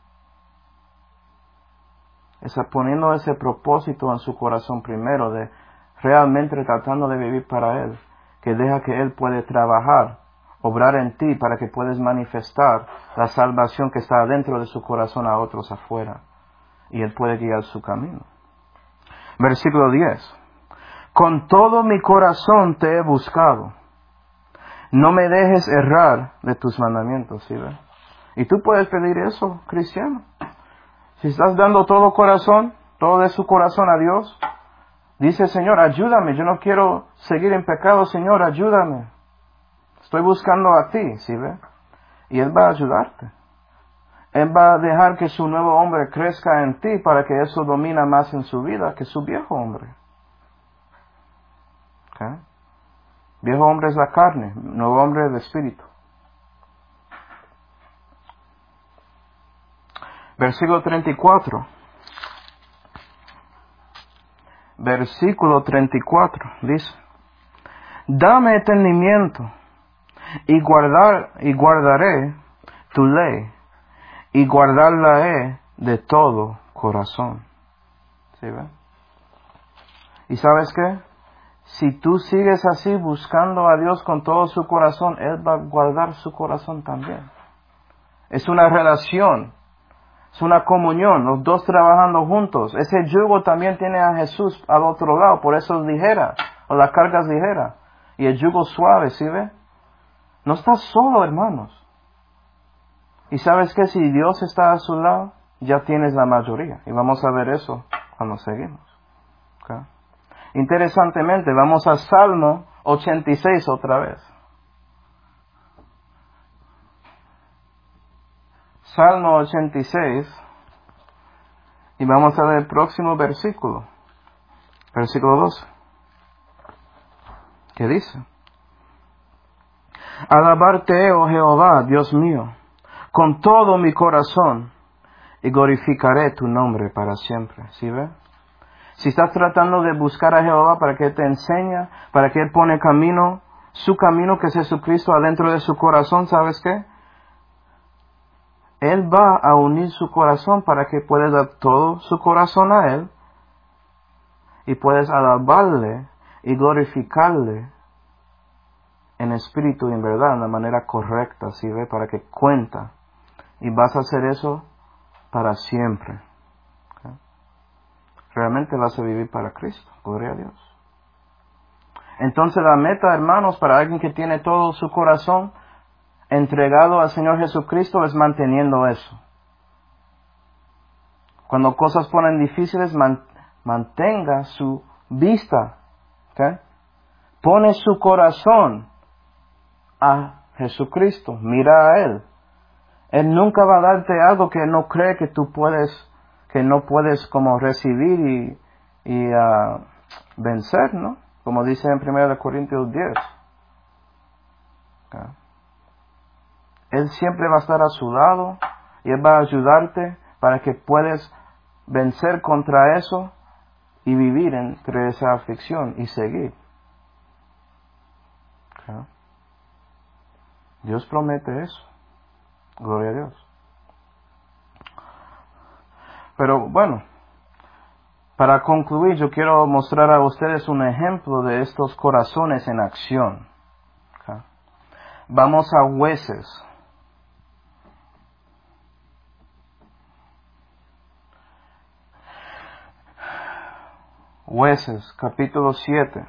Está poniendo ese propósito en su corazón primero, de realmente tratando de vivir para Él, que deja que Él puede trabajar, obrar en ti para que puedas manifestar la salvación que está dentro de su corazón a otros afuera. Y Él puede guiar su camino. Versículo diez. Con todo mi corazón te he buscado. No me dejes errar de tus mandamientos, ¿sí ves? Y tú puedes pedir eso, cristiano. Si estás dando todo corazón, todo de su corazón a Dios, dice, Señor, ayúdame, yo no quiero seguir en pecado, Señor, ayúdame. Estoy buscando a ti, ¿sí ves? Y Él va a ayudarte. Él va a dejar que su nuevo hombre crezca en ti para que eso domina más en su vida que su viejo hombre. ¿Okay? Viejo hombre es la carne, nuevo hombre es el espíritu. Versículo treinta y cuatro. Versículo treinta y cuatro dice, dame entendimiento y guardar y guardaré tu ley y guardarla he de todo corazón. ¿Sí ve? ¿Y sabes qué? Si tú sigues así buscando a Dios con todo su corazón, Él va a guardar su corazón también. Es una relación, es una comunión, los dos trabajando juntos. Ese yugo también tiene a Jesús al otro lado, por eso es ligera, o la carga es ligera. Y el yugo suave, ¿sí ve? No estás solo, hermanos. Y sabes que si Dios está a su lado, ya tienes la mayoría. Y vamos a ver eso cuando seguimos. ¿Okay? Interesantemente, vamos a Salmo ochenta y seis otra vez. Salmo ochenta y seis. Y vamos a ver el próximo versículo. Versículo doce. ¿Qué dice? Alabarte, oh Jehová, Dios mío, con todo mi corazón, y glorificaré tu nombre para siempre. ¿Sí ve? si estás tratando de buscar a Jehová para que Él te enseñe, para que Él pone camino, su camino que es Jesucristo adentro de su corazón, ¿sabes qué? Él va a unir su corazón para que puedas dar todo su corazón a Él y puedes alabarle y glorificarle en espíritu y en verdad, de una manera correcta, ¿sí ve? Para que cuenta. Y vas a hacer eso para siempre. ¿Okay? Realmente vas a vivir para Cristo. Gloria a Dios. Entonces la meta, hermanos, para alguien que tiene todo su corazón entregado al Señor Jesucristo es manteniendo eso. Cuando cosas ponen difíciles, man, mantenga su vista. ¿Okay? Pone su corazón a Jesucristo. Mira a Él. Él nunca va a darte algo que no cree que tú puedes, que no puedes como recibir y, y uh, vencer, ¿no? Como dice en primera Corintios diez. Okay. Él siempre va a estar a su lado y Él va a ayudarte para que puedas vencer contra eso y vivir entre esa aflicción y seguir. Okay. Dios promete eso. Gloria a Dios. Pero bueno, para concluir, yo quiero mostrar a ustedes un ejemplo de estos corazones en acción. Okay. Vamos a Jueces. Jueces, capítulo siete.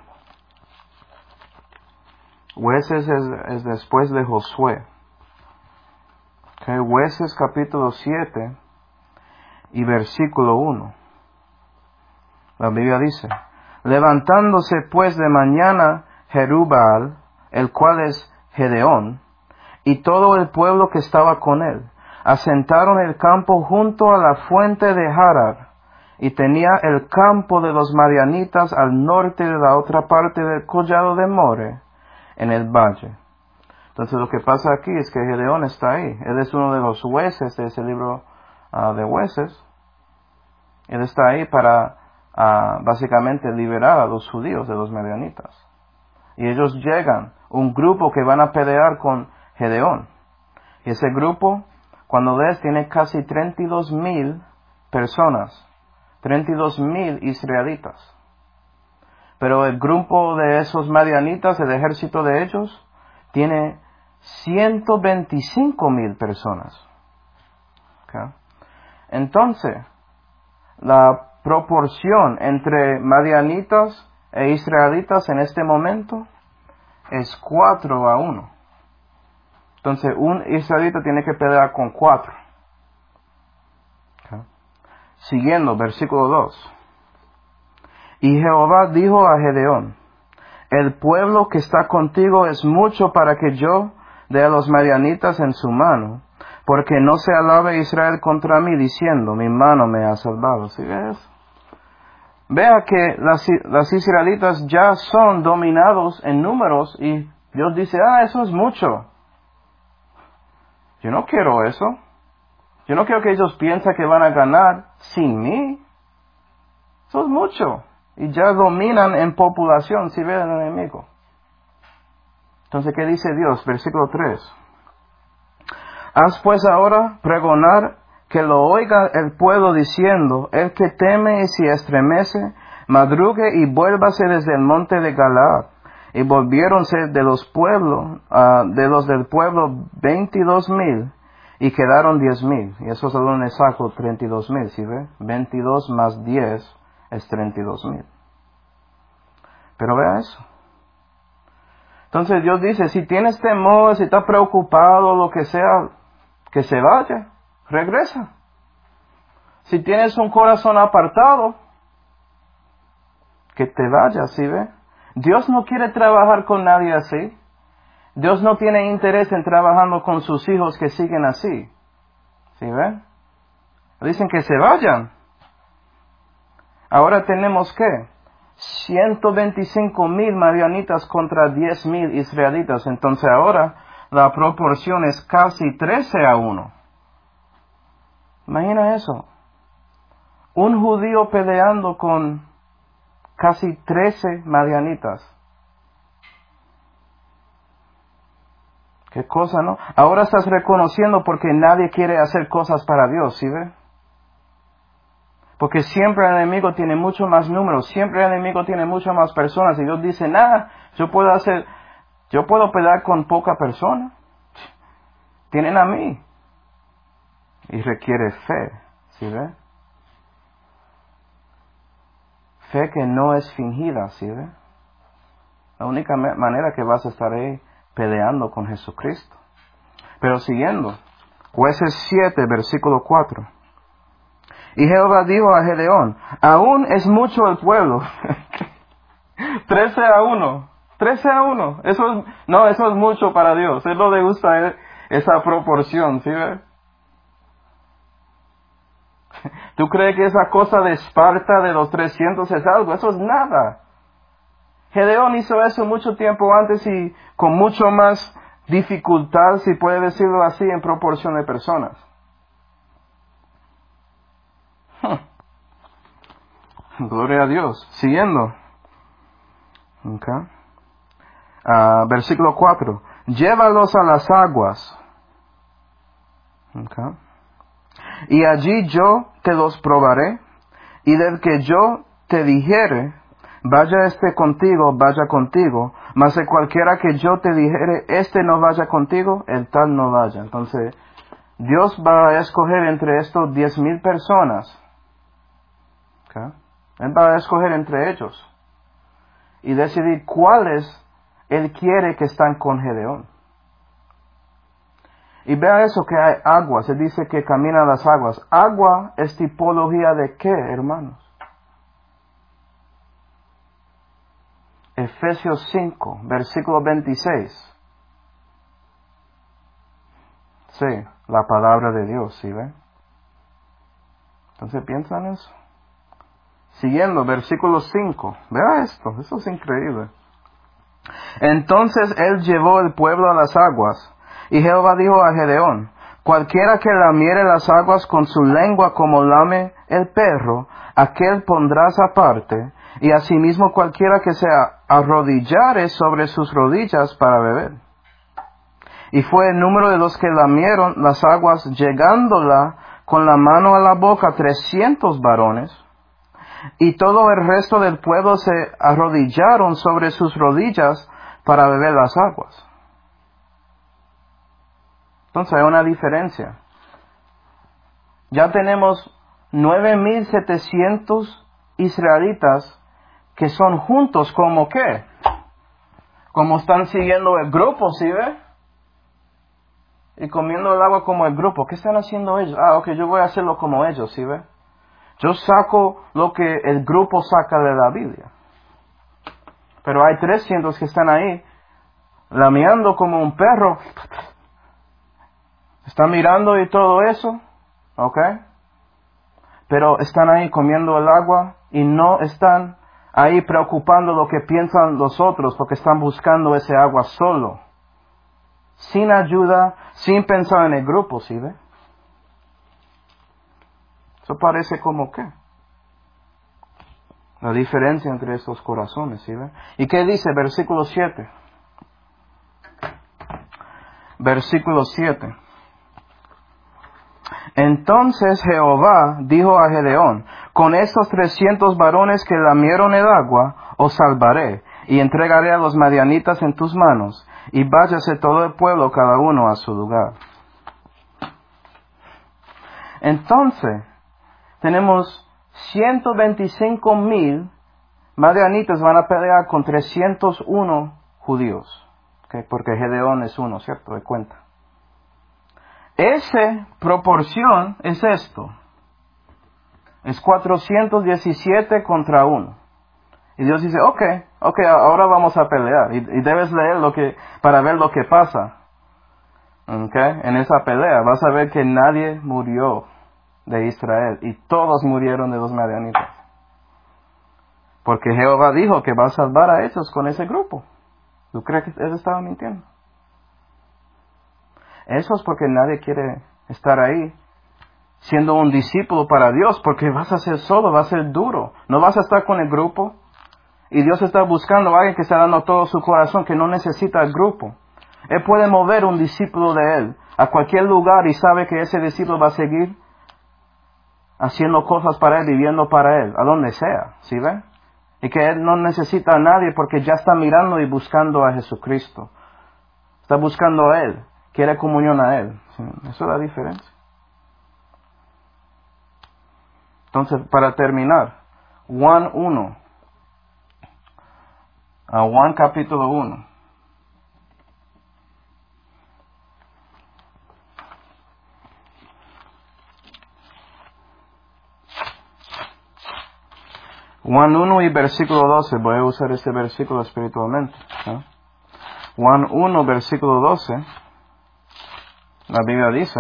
Jueces es, es después de Josué. Okay. Jueces, capítulo siete y versículo uno. La Biblia dice: levantándose pues de mañana Jerubbaal, el cual es Gedeón, y todo el pueblo que estaba con él, asentaron el campo junto a la fuente de Harar, y tenía el campo de los madianitas al norte de la otra parte del collado de More, en el valle. Entonces lo que pasa aquí es que Gedeón está ahí. Él es uno de los jueces de ese libro uh, de Jueces. Él está ahí para uh, básicamente liberar a los judíos de los madianitas. Y ellos llegan, un grupo que van a pelear con Gedeón. Y ese grupo, cuando ves, tiene casi treinta y dos mil personas. treinta y dos mil israelitas. Pero el grupo de esos madianitas, el ejército de ellos, tiene ciento veinticinco mil personas. Okay. Entonces, la proporción entre madianitas e israelitas en este momento es cuatro a uno. Entonces, un israelita tiene que pelear con cuatro. Okay. Siguiendo, versículo dos. Y Jehová dijo a Gedeón: el pueblo que está contigo es mucho para que yo dé a los madianitas en su mano, porque no se alabe Israel contra mí, diciendo: mi mano me ha salvado. ¿Sí ves? Vea que las, las israelitas ya son dominados en números y Dios dice: ah, eso es mucho. Yo no quiero eso. Yo no quiero que ellos piensen que van a ganar sin mí. Eso es mucho. Y ya dominan en población si ven al enemigo. Entonces, ¿qué dice Dios? Versículo tres. Haz pues ahora pregonar que lo oiga el pueblo diciendo: el que teme y se estremece, madrugue y vuélvase desde el monte de Galaad. Y volviéronse de los pueblos, uh, de los del pueblo veintidós mil, y quedaron diez mil. Y eso salió en exacto treinta y dos mil, ¿sí ve? veintidós más diez es treinta y dos mil. Pero vea eso. Entonces Dios dice: si tienes temor, si estás preocupado, lo que sea, que se vaya, regresa. Si tienes un corazón apartado, que te vaya, ¿sí ve? Dios no quiere trabajar con nadie así. Dios no tiene interés en trabajando con sus hijos que siguen así. ¿Sí ve? Dicen que se vayan. Ahora tenemos que ciento veinticinco mil madianitas contra diez mil israelitas. Entonces ahora la proporción es casi trece a uno. Imagina eso. Un judío peleando con casi trece madianitas. Qué cosa, ¿no? Ahora estás reconociendo porque nadie quiere hacer cosas para Dios, ¿sí ve? Porque siempre el enemigo tiene mucho más números, siempre el enemigo tiene muchas más personas, y Dios dice, nada, yo puedo hacer, yo puedo pelear con poca persona. Tienen a mí. Y requiere fe, ¿sí ve? Fe que no es fingida, ¿sí ve? La única manera que vas a estar ahí peleando con Jesucristo. Pero siguiendo, Jueces siete, versículo cuatro. Y Jehová dijo a Gedeón, aún es mucho el pueblo. Trece a uno. Trece a uno. Eso es, no, eso es mucho para Dios. Él no le gusta esa proporción, ¿sí ve? ¿Tú crees que esa cosa de Esparta de los trescientos es algo? Eso es nada. Gedeón hizo eso mucho tiempo antes y con mucho más dificultad, si puede decirlo así, en proporción de personas. Hmm. Gloria a Dios. Siguiendo. Okay. Uh, versículo cuatro. Llévalos a las aguas. Okay. Y allí yo te los probaré, y del que yo te dijere, vaya este contigo, vaya contigo, mas de cualquiera que yo te dijere, este no vaya contigo, el tal no vaya. Entonces, Dios va a escoger entre estos diez mil personas. ¿Okay? Él va a escoger entre ellos. Y decidir cuáles Él quiere que están con Gedeón. Y vea eso que hay agua. Se dice que camina las aguas. Agua es tipología de ¿qué, hermanos? Efesios cinco, versículo veintiséis. Sí, la palabra de Dios, ¿sí ven? Entonces piensan eso. Siguiendo, versículo cinco. Vea esto, eso es increíble. Entonces él llevó el pueblo a las aguas, y Jehová dijo a Gedeón, cualquiera que lamiere las aguas con su lengua como lame el perro, aquel pondrás aparte, y asimismo cualquiera que se arrodillare sobre sus rodillas para beber. Y fue el número de los que lamieron las aguas, llegándola con la mano a la boca, trescientos varones, y todo el resto del pueblo se arrodillaron sobre sus rodillas para beber las aguas. Entonces hay una diferencia. Ya tenemos nueve mil setecientos israelitas que son juntos como qué, como están siguiendo el grupo, ¿sí ve? Y comiendo el agua como el grupo. ¿Qué están haciendo ellos? Ah, ok, yo voy a hacerlo como ellos, ¿sí ve? Yo saco lo que el grupo saca de la Biblia. Pero hay trescientos que están ahí, lameando como un perro. Están mirando y todo eso, ¿ok? Pero están ahí comiendo el agua y no están ahí preocupando lo que piensan los otros porque están buscando ese agua solo. Sin ayuda, sin pensar en el grupo, ¿sí ve? Eso parece como qué. La diferencia entre estos corazones, ¿sí ve? ¿Y qué dice versículo siete? Versículo siete. Entonces Jehová dijo a Gedeón, con estos trescientos varones que lamieron el agua, os salvaré, y entregaré a los madianitas en tus manos, y váyase todo el pueblo cada uno a su lugar. Entonces, tenemos ciento veinticinco mil madianitas van a pelear con trescientos uno judíos, ¿okay? Porque Gedeón es uno, ¿cierto? De cuenta. Esa proporción es esto. Es cuatrocientos diecisiete contra uno. Y Dios dice, ok, ok, ahora vamos a pelear. Y, y debes leer lo que, para ver lo que pasa. Okay. En esa pelea vas a ver que nadie murió de Israel. Y todos murieron de los madianitas. Porque Jehová dijo que va a salvar a ellos con ese grupo. ¿Tú crees que él estaba mintiendo? Eso es porque nadie quiere estar ahí siendo un discípulo para Dios, porque vas a ser solo, va a ser duro. No vas a estar con el grupo, Y Dios está buscando a alguien que está dando todo su corazón, que no necesita el grupo. Él puede mover un discípulo de Él a cualquier lugar y sabe que ese discípulo va a seguir haciendo cosas para Él, viviendo para Él, a donde sea, ¿sí ve? Y que Él no necesita a nadie porque ya está mirando y buscando a Jesucristo. Está buscando a Él, quiere comunión a Él. ¿Sí? Eso es la diferencia. Entonces, para terminar, Juan uno. A Juan capítulo uno. Juan uno y versículo doce. Voy a usar este versículo espiritualmente. ¿Sí? Juan uno, versículo doce. La Biblia dice: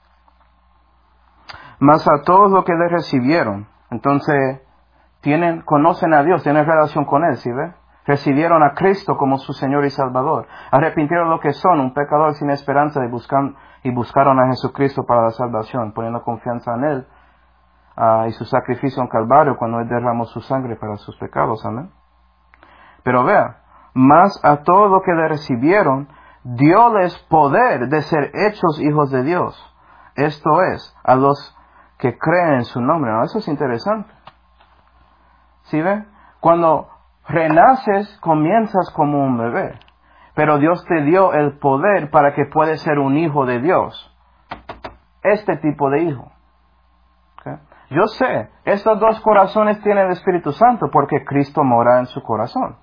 mas a todos los que le recibieron, entonces tienen, conocen a Dios, tienen relación con Él, ¿sí ve? Recibieron a Cristo como su Señor y Salvador. Arrepintieron lo que son, un pecador sin esperanza, y, buscan, y buscaron a Jesucristo para la salvación, poniendo confianza en Él uh, y su sacrificio en Calvario cuando Él derramó su sangre para sus pecados. Amén. Pero vea, más a todos los que le recibieron, dióles poder de ser hechos hijos de Dios. Esto es, a los que creen en su nombre. ¿No? Eso es interesante. ¿Sí ve? Cuando renaces, comienzas como un bebé. Pero Dios te dio el poder para que puedas ser un hijo de Dios. Este tipo de hijo. ¿Okay? Yo sé, estos dos corazones tienen el Espíritu Santo porque Cristo mora en su corazón.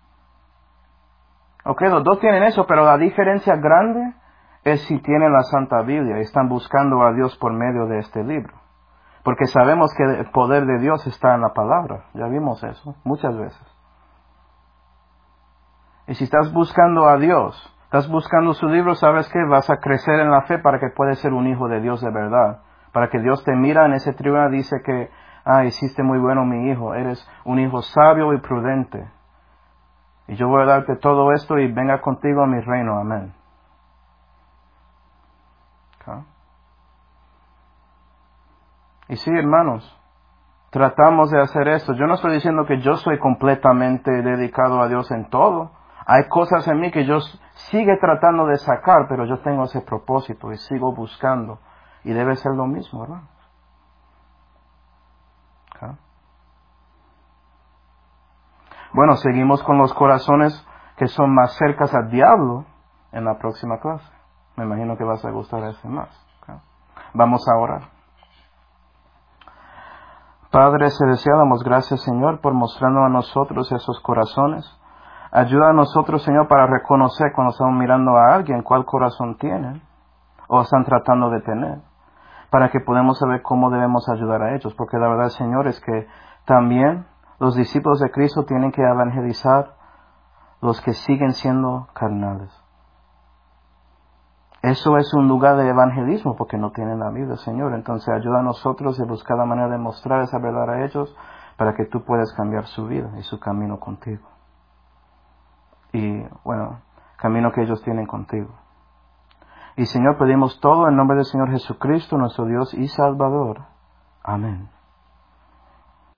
Ok, los dos tienen eso, pero la diferencia grande es si tienen la Santa Biblia y están buscando a Dios por medio de este libro. Porque sabemos que el poder de Dios está en la palabra. Ya vimos eso muchas veces. Y si estás buscando a Dios, estás buscando su libro, sabes que vas a crecer en la fe para que puedas ser un hijo de Dios de verdad. Para que Dios te mira en ese tribunal y dice que, ah, hiciste muy bueno mi hijo, eres un hijo sabio y prudente. Y yo voy a darte todo esto y venga contigo a mi reino. Amén. Okay. Y sí, hermanos, tratamos de hacer esto. Yo no estoy diciendo que yo soy completamente dedicado a Dios en todo. Hay cosas en mí que yo sigue tratando de sacar, pero yo tengo ese propósito y sigo buscando. Y debe ser lo mismo, hermanos. Okay. Bueno, seguimos con los corazones que son más cercas al diablo en la próxima clase. Me imagino que vas a gustar ese más. Okay. Vamos a orar. Padre celestial, damos gracias, Señor, por mostrarnos a nosotros esos corazones. Ayuda a nosotros, Señor, para reconocer cuando estamos mirando a alguien cuál corazón tienen o están tratando de tener, para que podamos saber cómo debemos ayudar a ellos. Porque la verdad, Señor, es que también los discípulos de Cristo tienen que evangelizar los que siguen siendo carnales. Eso es un lugar de evangelismo porque no tienen la Biblia, Señor. Entonces ayuda a nosotros a buscar la manera de mostrar esa verdad a ellos para que tú puedas cambiar su vida y su camino contigo. Y, bueno, camino que ellos tienen contigo. Y, Señor, pedimos todo en nombre del Señor Jesucristo, nuestro Dios y Salvador. Amén.